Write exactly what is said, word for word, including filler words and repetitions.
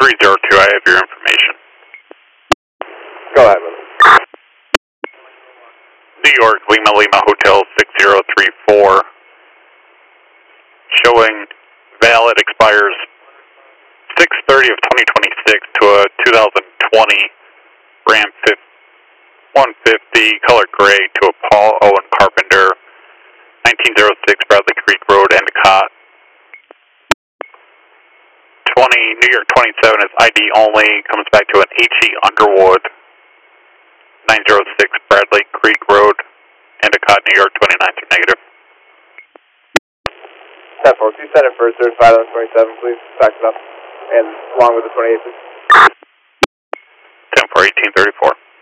three zero two, I have your information. Go ahead, man. New York, Lima Lima Hotel six zero three four. Showing valid expires six thirty of twenty twenty-six to a two thousand twenty Ram one fifty, color gray, to a Paul Owen Carpenter, nineteen oh six Bradley Creek Road, Endicott. twenty, New York twenty-seven is I D only, comes back to an H E Underwood, nine oh six Bradley Creek Road, Endicott, New York twenty-nine are negative. ten four, can you send it first certified on twenty-seven, please? Fax it up. And along with the twenty-eight, please. ten four, eighteen thirty-four.